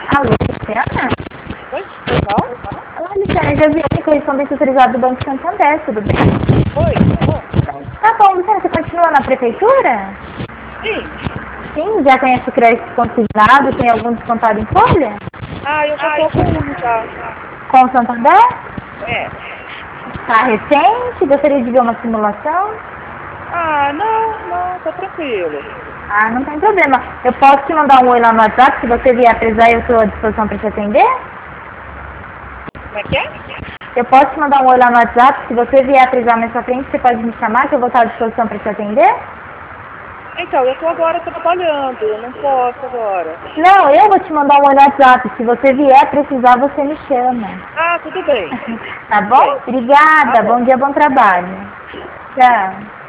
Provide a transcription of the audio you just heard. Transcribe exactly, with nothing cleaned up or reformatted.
Alô, Luciana? Oi, foi mal? Olá, Luciana, já vi aqui correspondente autorizado do Banco Santander, tudo bem? Oi? Tá bom, Luciana, você continua na prefeitura? Sim. Sim, já conhece o crédito consignado, tem algum descontado em folha? Ah, eu já tô com um já. Com o Santander? É. Tá recente? Gostaria de ver uma simulação? Ah, não, não, tá tranquilo. Ah, não tem problema. Eu posso te mandar um oi lá no WhatsApp, se você vier precisar, eu estou à disposição para te atender? Como é que é? Eu posso te mandar um oi lá no WhatsApp, se você vier precisar mais pra frente, você pode me chamar, que eu vou estar à disposição para te atender? Então, eu tô agora trabalhando, eu não posso agora. Não, eu vou te mandar um oi no WhatsApp. Se você vier precisar, você me chama. Ah, tudo bem. Tá Tudo bom? bem. Obrigada. Tá Bom bom. dia, bom trabalho. Tchau.